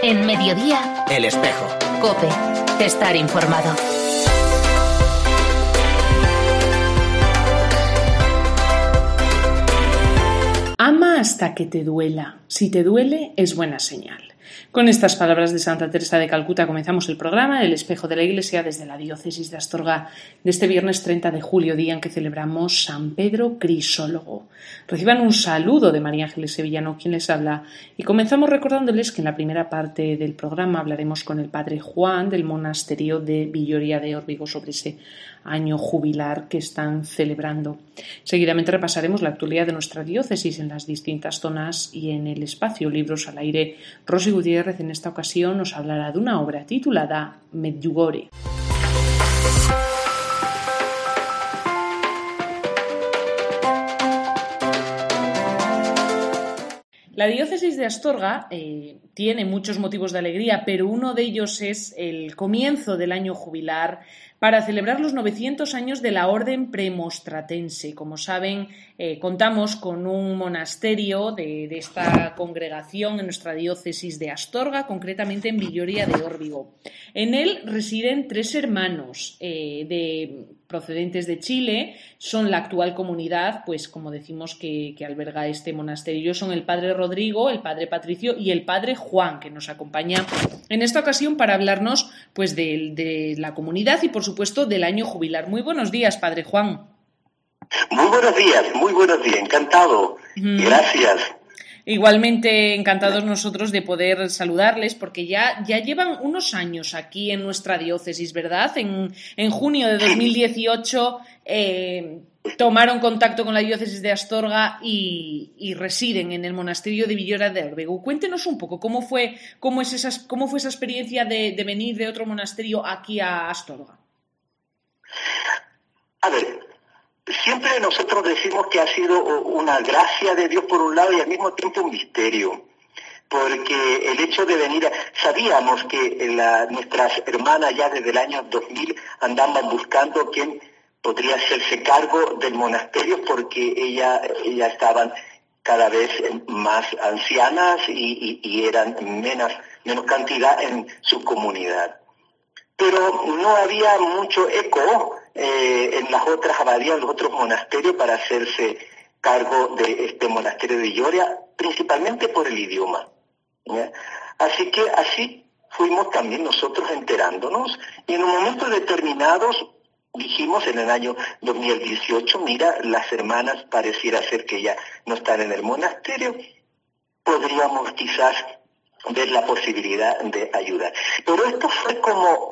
En Mediodía, El Espejo. COPE. Estar informado. Ama hasta que te duela. Si te duele, es buena señal. Con estas palabras de Santa Teresa de Calcuta comenzamos el programa El Espejo de la Iglesia desde la diócesis de Astorga de este viernes 30 de julio, día en que celebramos San Pedro Crisólogo. Reciban un saludo de María Ángeles Sevillano, quien les habla, y comenzamos recordándoles que en la primera parte del programa hablaremos con el Padre Juan del monasterio de Villoria de Órbigo sobre ese año jubilar que están celebrando. Seguidamente repasaremos la actualidad de nuestra diócesis en las distintas zonas y en el espacio Libros al Aire. Rosy Gutiérrez en esta ocasión nos hablará de una obra titulada Medjugorje. La diócesis de Astorga tiene muchos motivos de alegría, pero uno de ellos es el comienzo del año jubilar para celebrar los 900 años de la Orden Premonstratense. Como saben, contamos con un monasterio de esta congregación en nuestra diócesis de Astorga, concretamente en Villoria de Órbigo. En él residen 3 hermanos procedentes de Chile, son la actual comunidad, pues como decimos, que alberga este monasterio. Son el padre Rodrigo, el padre Patricio y el padre Juan, que nos acompaña en esta ocasión para hablarnos pues de la comunidad y por supuesto del año jubilar. Muy buenos días, padre Juan. Muy buenos días, encantado. Gracias. Igualmente encantados nosotros de poder saludarles porque ya llevan unos años aquí en nuestra diócesis, ¿verdad? En junio de 2018 tomaron contacto con la diócesis de Astorga y residen en el monasterio de Villoria de Órbigo. Cuéntenos un poco cómo fue esa experiencia de venir de otro monasterio aquí a Astorga. A ver, siempre nosotros decimos que ha sido una gracia de Dios por un lado y al mismo tiempo un misterio, porque el hecho de venir, sabíamos que nuestras hermanas ya desde el año 2000 andaban buscando quién podría hacerse cargo del monasterio porque ellas estaban cada vez más ancianas y eran menos cantidad en su comunidad. Pero no había mucho eco en las otras abadías, en los otros monasterios para hacerse cargo de este monasterio de Villoria, principalmente por el idioma, ¿ya? Así que así fuimos también nosotros enterándonos y en un momento determinado dijimos en el año 2018, mira, las hermanas pareciera ser que ya no están en el monasterio, podríamos quizás ver la posibilidad de ayudar. Pero esto fue como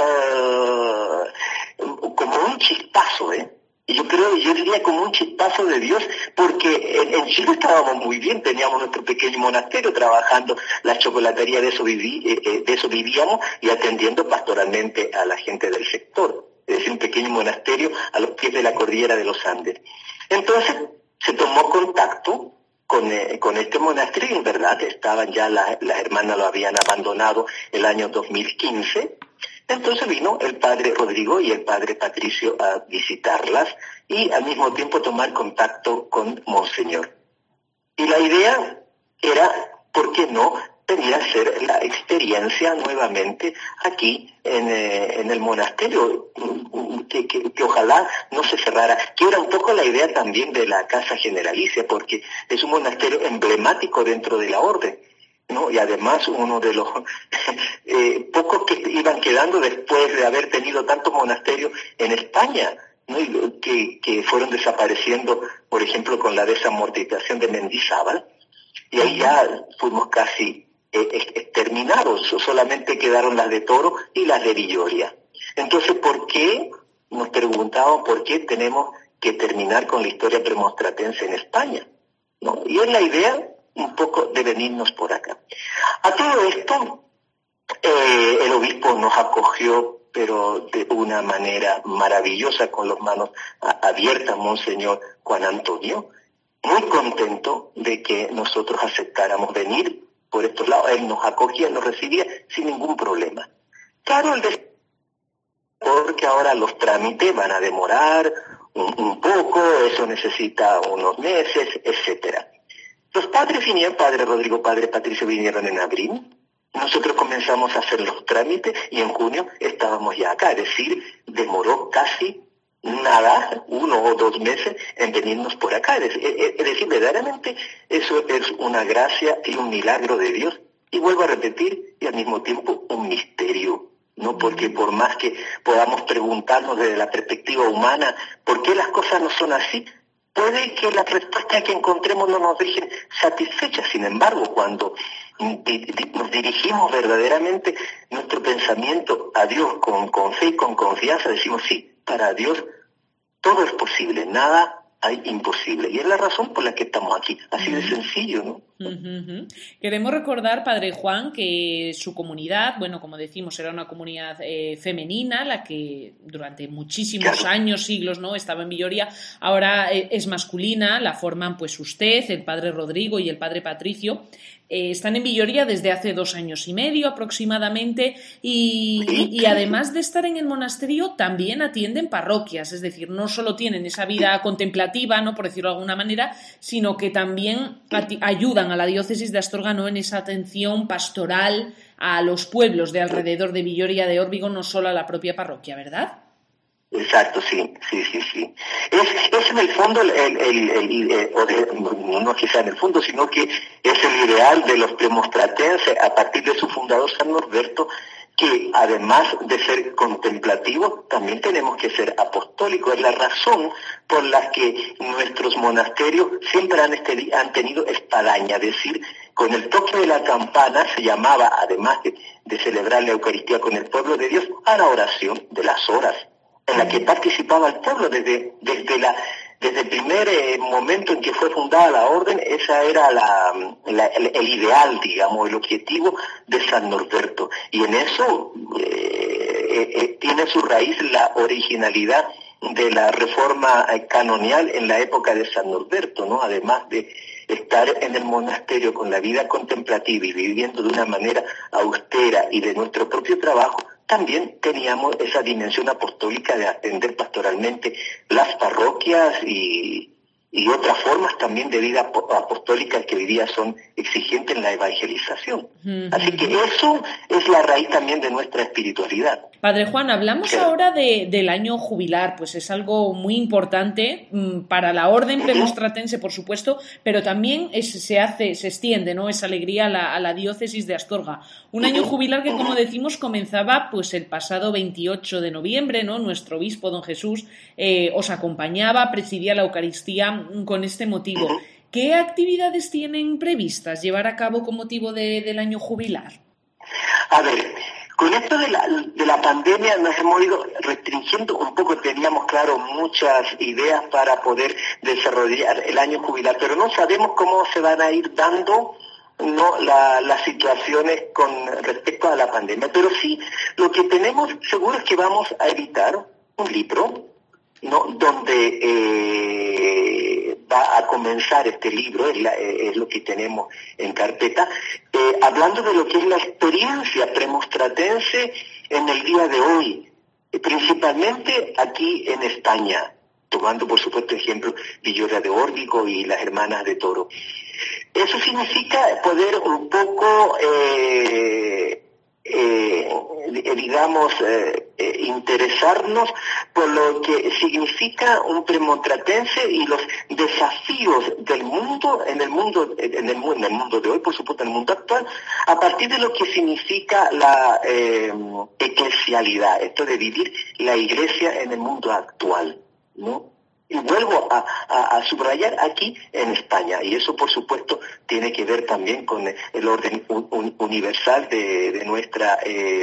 un chispazo, Y yo diría como un chispazo de Dios, porque en Chile estábamos muy bien, teníamos nuestro pequeño monasterio trabajando la chocolatería, de eso vivíamos y atendiendo pastoralmente a la gente del sector. Es decir, un pequeño monasterio a los pies de la cordillera de los Andes. Entonces se tomó contacto con este monasterio y en verdad estaban ya las hermanas lo habían abandonado el año 2015. Entonces vino el padre Rodrigo y el padre Patricio a visitarlas y al mismo tiempo tomar contacto con Monseñor. Y la idea era, ¿por qué no venir a hacer la experiencia nuevamente aquí en el monasterio? Que ojalá no se cerrara, que era un poco la idea también de la Casa Generalicia, porque es un monasterio emblemático dentro de la orden, ¿no? Y además uno de los pocos que iban quedando después de haber tenido tantos monasterios en España, ¿no? Y que fueron desapareciendo, por ejemplo, con la desamortización de Mendizábal, y ahí ya fuimos casi exterminados, solamente quedaron las de Toro y las de Villoria. Entonces, ¿por qué? Nos preguntaban por qué tenemos que terminar con la historia premonstratense en España, ¿no? Y es la idea un poco de venirnos por acá. A todo esto, el obispo nos acogió, pero de una manera maravillosa, con las manos abiertas, Monseñor Juan Antonio, muy contento de que nosotros aceptáramos venir por estos lados. Él nos acogía, nos recibía sin ningún problema. Claro, porque ahora los trámites van a demorar un poco, eso necesita unos meses, etcétera. Los padres vinieron, padre Rodrigo, padre Patricio vinieron en abril, nosotros comenzamos a hacer los trámites y en junio estábamos ya acá, es decir, demoró casi nada, 1 o 2 meses en venirnos por acá. Es decir, verdaderamente eso es una gracia y un milagro de Dios. Y vuelvo a repetir, y al mismo tiempo un misterio, ¿no? Porque por más que podamos preguntarnos desde la perspectiva humana, ¿por qué las cosas no son así? Puede que las respuestas que encontremos no nos dejen satisfechas. Sin embargo, cuando nos dirigimos verdaderamente nuestro pensamiento a Dios con fe y con confianza, decimos sí, para Dios todo es posible, nada hay imposible. Y es la razón por la que estamos aquí, así de sencillo, ¿no? Queremos recordar, Padre Juan, que su comunidad, bueno, como decimos, era una comunidad femenina, la que durante muchísimos años, siglos, ¿no?, estaba en Villoria. Ahora es masculina, la forman pues usted, el Padre Rodrigo y el Padre Patricio. Están en Villoria desde hace 2 años y medio aproximadamente y además de estar en el monasterio también atienden parroquias, es decir, no solo tienen esa vida contemplativa, ¿no?, por decirlo de alguna manera, sino que también ayudan a la diócesis de Astorga, ¿no?, en esa atención pastoral a los pueblos de alrededor de Villoria de Órbigo, no solo a la propia parroquia, ¿verdad? Exacto, sí. Es en el fondo, no quizá en el fondo, sino que es el ideal de los premonstratenses a partir de su fundador San Norberto, que además de ser contemplativos, también tenemos que ser apostólicos. Es la razón por la que nuestros monasterios siempre han tenido espadaña, es decir, con el toque de la campana se llamaba, además de celebrar la Eucaristía con el pueblo de Dios, a la oración de las horas, en la que participaba el pueblo desde el primer momento en que fue fundada la orden. Esa era el ideal, digamos, el objetivo de San Norberto. Y en eso tiene su raíz la originalidad de la reforma canonial en la época de San Norberto, ¿no? Además de estar en el monasterio con la vida contemplativa y viviendo de una manera austera y de nuestro propio trabajo, también teníamos esa dimensión apostólica de atender pastoralmente las parroquias y otras formas también de vida apostólica que hoy día son exigentes en la evangelización. Así que eso es la raíz también de nuestra espiritualidad. Padre Juan, hablamos ahora del año jubilar, pues es algo muy importante para la orden premonstratense, por supuesto, pero también se extiende, ¿no?, esa alegría a la diócesis de Astorga. Un año jubilar que, como decimos, comenzaba pues el pasado 28 de noviembre, ¿no? Nuestro obispo, don Jesús, os acompañaba, presidía la Eucaristía con este motivo. ¿Qué actividades tienen previstas llevar a cabo con motivo del año jubilar? A ver, con esto de la pandemia nos hemos ido restringiendo un poco. Teníamos, claro, muchas ideas para poder desarrollar el año jubilar, pero no sabemos cómo se van a ir dando, ¿no?, las situaciones con respecto a la pandemia. Pero sí, lo que tenemos seguro es que vamos a editar un libro, ¿no?, donde va a comenzar este libro, es lo que tenemos en carpeta, hablando de lo que es la experiencia premonstratense en el día de hoy, principalmente aquí en España, tomando por supuesto ejemplo Villoria de Órbigo y las Hermanas de Toro. Eso significa poder un poco interesarnos por lo que significa un premonstratense y los desafíos del mundo, en el mundo de hoy, por supuesto en el mundo actual, a partir de lo que significa la eclesialidad, esto de vivir la iglesia en el mundo actual, ¿no? Y vuelvo a subrayar aquí en España, y eso por supuesto tiene que ver también con el orden universal de nuestro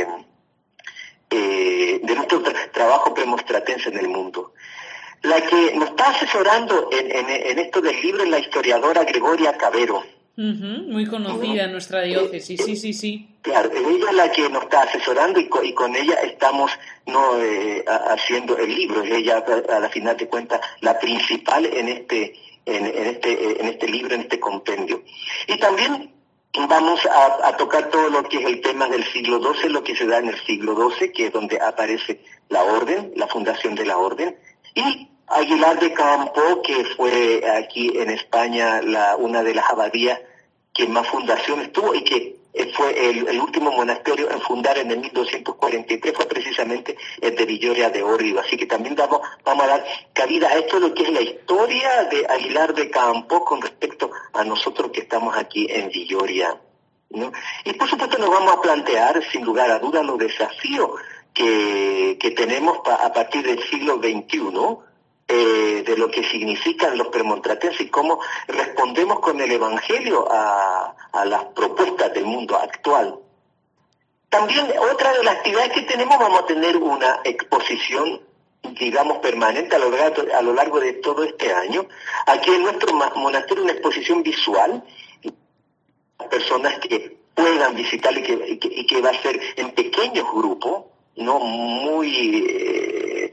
trabajo premonstratense en el mundo. La que nos está asesorando en esto del libro es la historiadora Gregoria Cavero. Muy conocida en nuestra diócesis, sí. Claro, ella es la que nos está asesorando y con ella estamos haciendo el libro. Ella, a la final de cuentas, la principal en este libro, en este compendio. Y también vamos a tocar todo lo que es el tema del siglo XII, lo que se da en el siglo XII, que es donde aparece la orden, la fundación de la orden, y Aguilar de Campo, que fue aquí en España una de las abadías que más fundaciones tuvo y que fue el último monasterio en fundar en el 1243, fue precisamente el de Villoria de Órbigo. Así que también vamos a dar cabida a esto, lo que es la historia de Aguilar de Campos con respecto a nosotros que estamos aquí en Villoria, ¿no? Y por supuesto nos vamos a plantear, sin lugar a dudas, los desafíos que tenemos a partir del siglo XXI, de lo que significan los premonstratenses y cómo respondemos con el Evangelio a las propuestas del mundo actual. También otra de las actividades que tenemos, vamos a tener una exposición, digamos, permanente a lo largo de todo este año. Aquí en nuestro monasterio una exposición visual, personas que puedan visitar y que va a ser en pequeños grupos, no muy,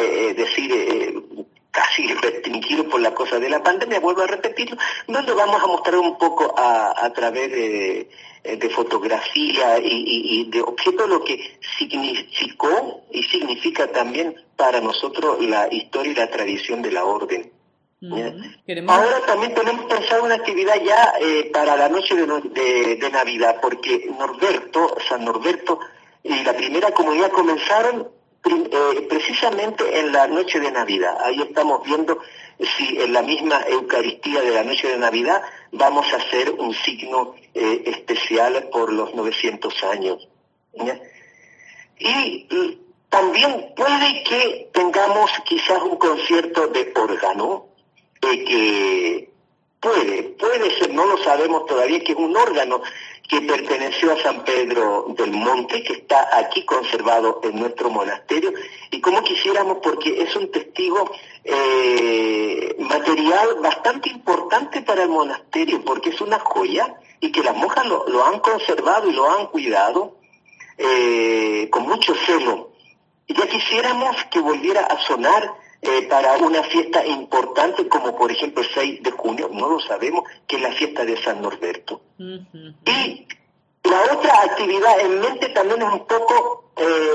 casi restringido por la cosa de la pandemia, vuelvo a repetirlo, donde vamos a mostrar un poco a través de fotografía y de objetos lo que significó y significa también para nosotros la historia y la tradición de la orden. Ahora también tenemos pensado una actividad ya para la noche de Navidad, porque San Norberto y la primera comunidad comenzaron precisamente en la noche de Navidad. Ahí estamos viendo si en la misma Eucaristía de la noche de Navidad vamos a hacer un signo especial por los 900 años. ¿Ya? Y también puede que tengamos quizás un concierto de órgano, que puede ser, no lo sabemos todavía, que es un órgano que perteneció a San Pedro del Monte, que está aquí conservado en nuestro monasterio, y como quisiéramos, porque es un testigo material bastante importante para el monasterio, porque es una joya, y que las monjas lo han conservado y lo han cuidado con mucho celo. Y ya quisiéramos que volviera a sonar para una fiesta importante, como por ejemplo el 6 de junio, no lo sabemos, que es la fiesta de San Norberto. Uh-huh. Y la otra actividad en mente también es un poco,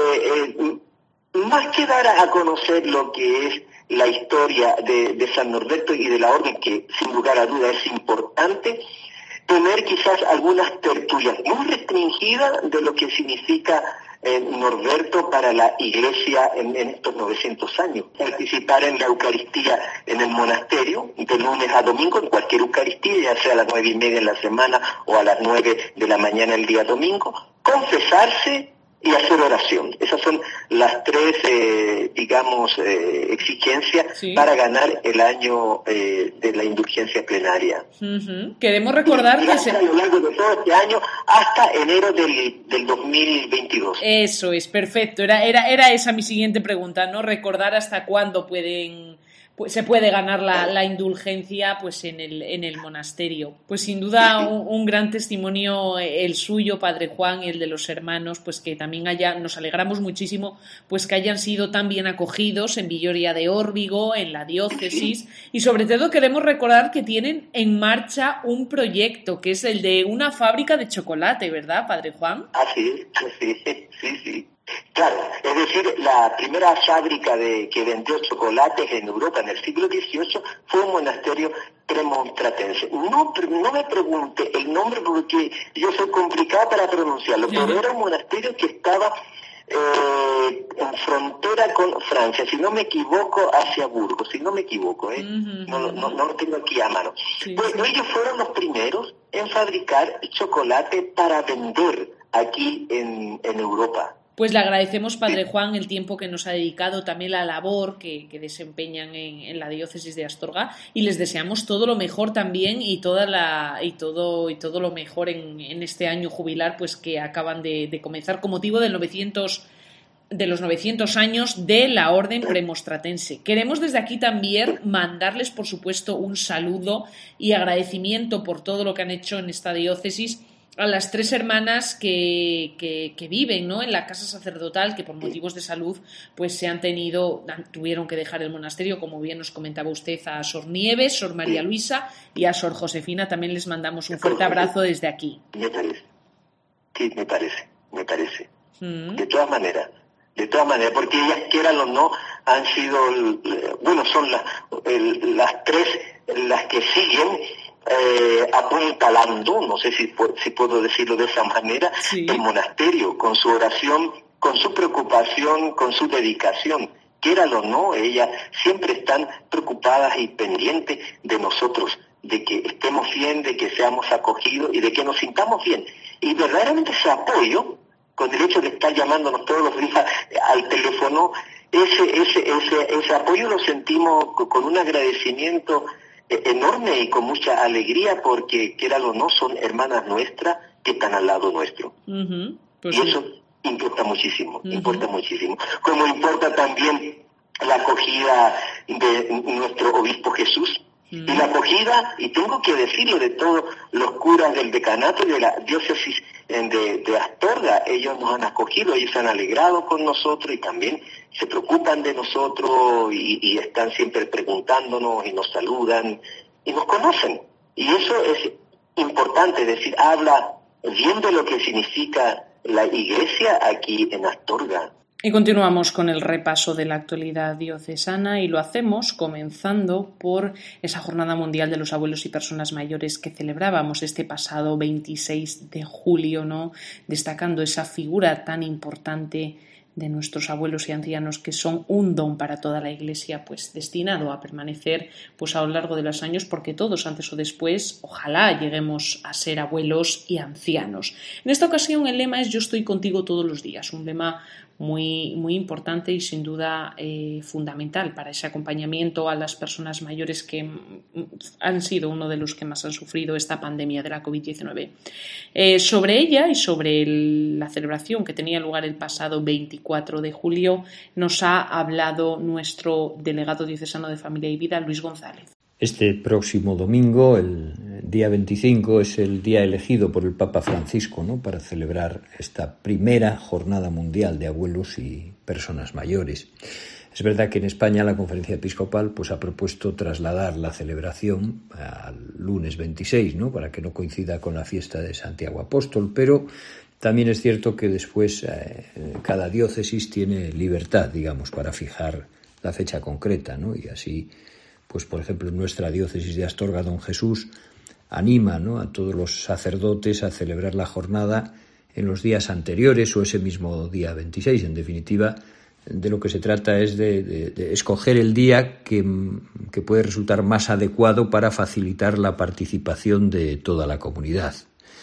más que dar a conocer lo que es la historia de San Norberto y de la orden, que sin lugar a duda es importante, tener quizás algunas tertulias muy restringidas de lo que significa Norberto para la Iglesia en estos 900 años. Participar en la Eucaristía en el monasterio, de lunes a domingo, en cualquier Eucaristía, ya sea a las 9:30 en la semana o a las 9 de la mañana el día domingo, confesarse y hacer oración. Esas son las tres, exigencias para ganar el año de la indulgencia plenaria. Uh-huh. Queremos recordar que a lo largo de todo este año hasta enero del 2022. Eso es, perfecto. Era esa mi siguiente pregunta, ¿no? Recordar hasta cuándo se puede ganar la indulgencia pues en el monasterio. Pues sin duda un gran testimonio el suyo, Padre Juan, y el de los hermanos, pues que también nos alegramos muchísimo pues que hayan sido tan bien acogidos en Villoria de Órbigo, en la diócesis, y sobre todo queremos recordar que tienen en marcha un proyecto que es el de una fábrica de chocolate, ¿verdad, Padre Juan? Así es, sí. Claro, es decir, la primera fábrica que vendió chocolates en Europa en el siglo XVIII fue un monasterio premonstratense. No me pregunte el nombre porque yo soy complicado para pronunciarlo, pero era un monasterio que estaba en frontera con Francia, si no me equivoco, hacia Burgos, si no me equivoco, no lo tengo aquí a mano. Ellos fueron los primeros en fabricar chocolate para vender aquí en Europa. Pues le agradecemos, Padre Juan, el tiempo que nos ha dedicado, también la labor que desempeñan en la diócesis de Astorga, y les deseamos todo lo mejor también y todo lo mejor en este año jubilar pues que acaban de comenzar con motivo de los 900 años de la Orden Premonstratense. Queremos desde aquí también mandarles, por supuesto, un saludo y agradecimiento por todo lo que han hecho en esta diócesis a las 3 hermanas que viven, ¿no?, en la casa sacerdotal, que por motivos de salud pues tuvieron que dejar el monasterio, como bien nos comentaba usted, a Sor Nieves, Sor María Luisa y a Sor Josefina. También les mandamos un fuerte abrazo desde aquí. Me parece. De todas maneras, porque ellas, quieran o no, han sido, son las 3 las que siguen apuntalando, no sé si puedo decirlo de esa manera, Sí. el monasterio, con su oración, con su preocupación, con su dedicación. Quieralo o no, ellas siempre están preocupadas y pendientes de nosotros, de que estemos bien, de que seamos acogidos y de que nos sintamos bien. Y verdaderamente ese apoyo, con el hecho de estar llamándonos todos los días al teléfono, ese apoyo lo sentimos con un agradecimiento enorme y con mucha alegría, porque quieralo o no, son hermanas nuestras que están al lado nuestro. Uh-huh. Pues Y sí. eso importa muchísimo, Uh-huh. importa muchísimo. Como importa también la acogida de nuestro obispo Jesús. Uh-huh. Y la acogida, y tengo que decirlo, de todos los curas del decanato y de la diócesis de Astorga. Ellos nos han acogido, ellos se han alegrado con nosotros y también se preocupan de nosotros y están siempre preguntándonos y nos saludan y nos conocen. Y eso es importante, es decir, habla bien de lo que significa la Iglesia aquí en Astorga. Y continuamos con el repaso de la actualidad diocesana y lo hacemos comenzando por esa Jornada Mundial de los Abuelos y Personas Mayores que celebrábamos este pasado 26 de julio, ¿no? Destacando esa figura tan importante de nuestros abuelos y ancianos, que son un don para toda la Iglesia, pues destinado a permanecer pues a lo largo de los años, porque todos antes o después ojalá lleguemos a ser abuelos y ancianos. En esta ocasión el lema es "Yo estoy contigo todos los días", un lema muy, muy importante y sin duda fundamental para ese acompañamiento a las personas mayores que han sido uno de los que más han sufrido esta pandemia de la COVID-19. Sobre ella y sobre la celebración que tenía lugar el pasado 24 de julio nos ha hablado nuestro delegado diocesano de Familia y Vida, Luis González. Este próximo domingo, el día 25, es el día elegido por el Papa Francisco, ¿no?, para celebrar esta primera Jornada Mundial de Abuelos y Personas Mayores. Es verdad que en España la Conferencia Episcopal pues ha propuesto trasladar la celebración al lunes 26, ¿no?, para que no coincida con la fiesta de Santiago Apóstol, pero también es cierto que después cada diócesis tiene libertad, digamos, para fijar la fecha concreta, ¿no? Y así, pues por ejemplo, en nuestra diócesis de Astorga, Don Jesús anima, ¿no?, a todos los sacerdotes a celebrar la jornada en los días anteriores o ese mismo día 26. En definitiva, de lo que se trata es de escoger el día que puede resultar más adecuado para facilitar la participación de toda la comunidad.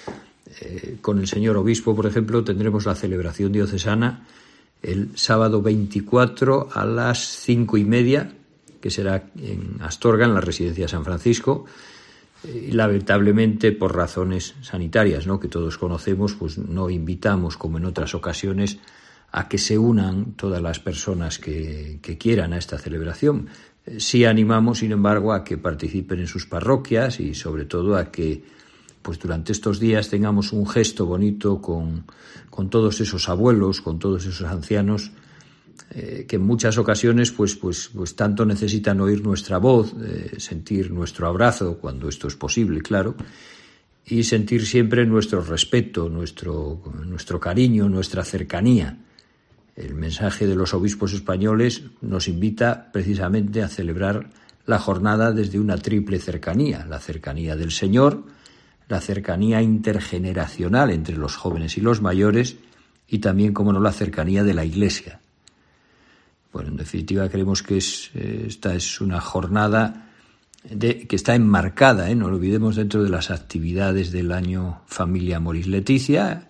Con el señor obispo, por ejemplo, tendremos la celebración diocesana el sábado 24 a las 5:30, que será en Astorga, en la residencia San Francisco, y lamentablemente por razones sanitarias, ¿no?, que todos conocemos, pues no invitamos, como en otras ocasiones, a que se unan todas las personas que quieran a esta celebración. Sí animamos, sin embargo, a que participen en sus parroquias y sobre todo a que pues durante estos días tengamos un gesto bonito con todos esos abuelos, con todos esos ancianos que en muchas ocasiones pues tanto necesitan oír nuestra voz, sentir nuestro abrazo cuando esto es posible, claro, y sentir siempre nuestro respeto, nuestro cariño, nuestra cercanía. El mensaje de los obispos españoles nos invita precisamente a celebrar la jornada desde una triple cercanía: la cercanía del Señor, la cercanía intergeneracional entre los jóvenes y los mayores y también, como no, la cercanía de la Iglesia. Bueno, en definitiva, creemos que esta es una jornada que está enmarcada, no lo olvidemos, dentro de las actividades del año Familia Amoris Laetitia.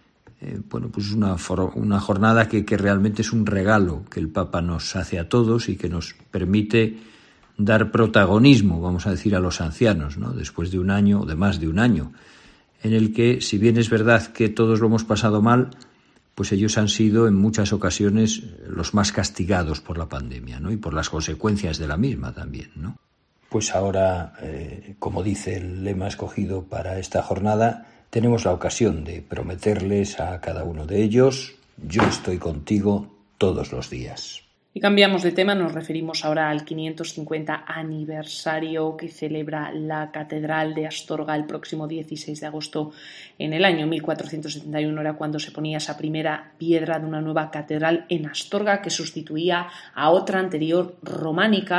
Pues una jornada que realmente es un regalo que el Papa nos hace a todos y que nos permite dar protagonismo, vamos a decir, a los ancianos, ¿no?, después de un año, o de más de un año, en el que, si bien es verdad que todos lo hemos pasado mal, pues ellos han sido en muchas ocasiones los más castigados por la pandemia, ¿no?, y por las consecuencias de la misma también, ¿no? Pues ahora, como dice el lema escogido para esta jornada, tenemos la ocasión de prometerles a cada uno de ellos: yo estoy contigo todos los días. Y cambiamos de tema, nos referimos ahora al 550 aniversario que celebra la Catedral de Astorga el próximo 16 de agosto. En el año 1471 era cuando se ponía esa primera piedra de una nueva catedral en Astorga que sustituía a otra anterior románica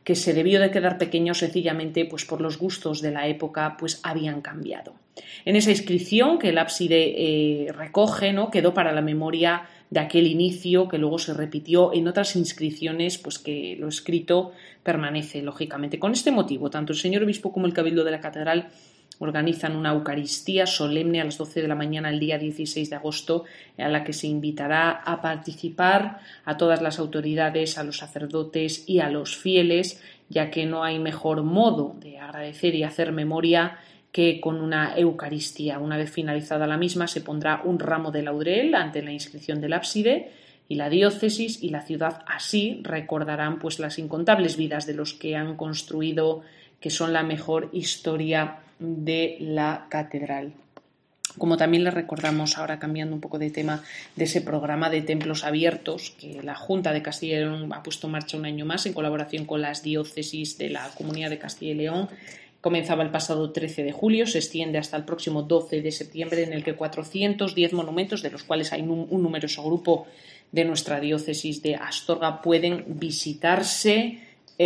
que se debió de quedar pequeña o sencillamente pues por los gustos de la época pues habían cambiado. En esa inscripción que el ábside recoge, ¿no?, quedó para la memoria de aquel inicio que luego se repitió en otras inscripciones, pues que lo escrito permanece lógicamente. Con este motivo, tanto el señor obispo como el cabildo de la catedral organizan una Eucaristía solemne a las 12 de la mañana el día 16 de agosto, a la que se invitará a participar a todas las autoridades, a los sacerdotes y a los fieles, ya que no hay mejor modo de agradecer y hacer memoria que con una Eucaristía. Una vez finalizada la misma, se pondrá un ramo de laurel ante la inscripción del ábside y la diócesis y la ciudad así recordarán pues las incontables vidas de los que han construido, que son la mejor historia de la catedral. Como también les recordamos, ahora cambiando un poco de tema, de ese programa de templos abiertos que la Junta de Castilla y León ha puesto en marcha un año más en colaboración con las diócesis de la Comunidad de Castilla y León. Comenzaba el pasado 13 de julio, se extiende hasta el próximo 12 de septiembre, en el que 410 monumentos, de los cuales hay un numeroso grupo de nuestra diócesis de Astorga, pueden visitarse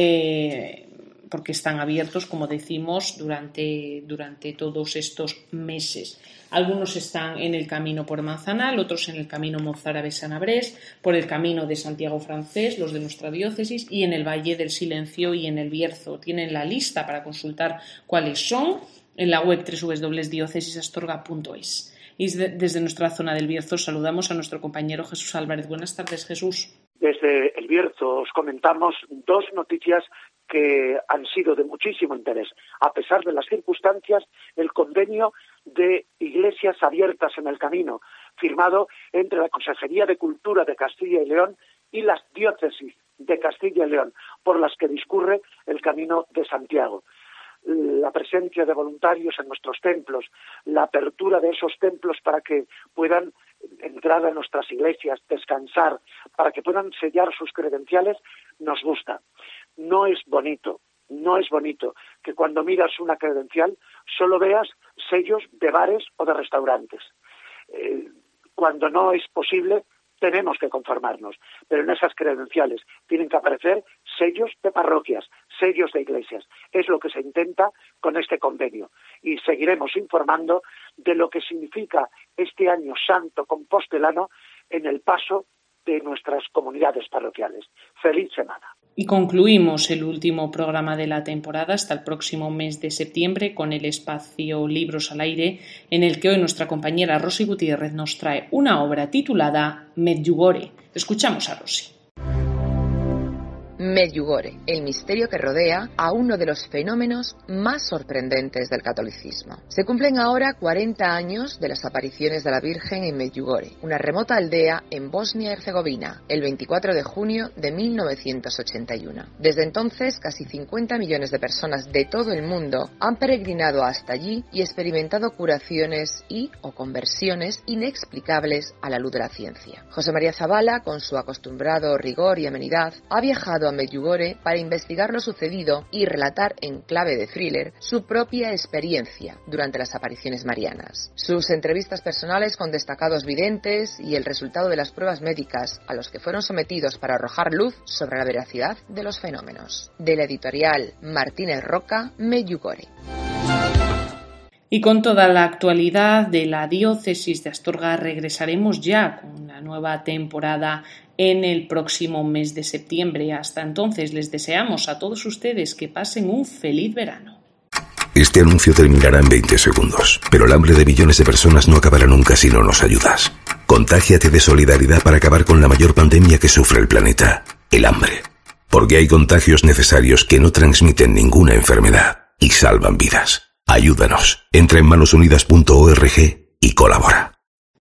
porque están abiertos, como decimos, durante todos estos meses. Algunos están en el camino por Manzanal, otros en el camino Mozárabe-Sanabrés, por el camino de Santiago Francés, los de nuestra diócesis, y en el Valle del Silencio y en el Bierzo. Tienen la lista para consultar cuáles son en la web www.diocesisastorga.es. Y desde nuestra zona del Bierzo saludamos a nuestro compañero Jesús Álvarez. Buenas tardes, Jesús. Desde el Bierzo os comentamos dos noticias que han sido de muchísimo interés. A pesar de las circunstancias, el convenio de Iglesias Abiertas en el Camino, firmado entre la Consejería de Cultura de Castilla y León y las diócesis de Castilla y León, por las que discurre el Camino de Santiago. La presencia de voluntarios en nuestros templos, la apertura de esos templos para que puedan entrar a nuestras iglesias, descansar, para que puedan sellar sus credenciales, nos gusta. No es bonito que cuando miras una credencial solo veas sellos de bares o de restaurantes. Cuando no es posible, tenemos que conformarnos, pero en esas credenciales tienen que aparecer sellos de parroquias, sellos de iglesias. Es lo que se intenta con este convenio y seguiremos informando de lo que significa este año santo compostelano en el paso de nuestras comunidades parroquiales. ¡Feliz semana! Y concluimos el último programa de la temporada hasta el próximo mes de septiembre con el espacio Libros al Aire, en el que hoy nuestra compañera Rosy Gutiérrez nos trae una obra titulada Medjugorje. Escuchamos a Rosy. Medjugorje, el misterio que rodea a uno de los fenómenos más sorprendentes del catolicismo. Se cumplen ahora 40 años de las apariciones de la Virgen en Medjugorje, una remota aldea en Bosnia-Herzegovina, el 24 de junio de 1981. Desde entonces, casi 50 millones de personas de todo el mundo han peregrinado hasta allí y experimentado curaciones o conversiones inexplicables a la luz de la ciencia. José María Zabala, con su acostumbrado rigor y amenidad, ha viajado a Medjugorje para investigar lo sucedido y relatar en clave de thriller su propia experiencia durante las apariciones marianas. Sus entrevistas personales con destacados videntes y el resultado de las pruebas médicas a los que fueron sometidos para arrojar luz sobre la veracidad de los fenómenos. De la editorial Martínez Roca, Medjugorje. Y con toda la actualidad de la diócesis de Astorga regresaremos ya con una nueva temporada en el próximo mes de septiembre. Hasta entonces les deseamos a todos ustedes que pasen un feliz verano. Este anuncio terminará en 20 segundos, pero el hambre de millones de personas no acabará nunca si no nos ayudas. Contágiate de solidaridad para acabar con la mayor pandemia que sufre el planeta, el hambre. Porque hay contagios necesarios que no transmiten ninguna enfermedad y salvan vidas. Ayúdanos. Entra en manosunidas.org y colabora.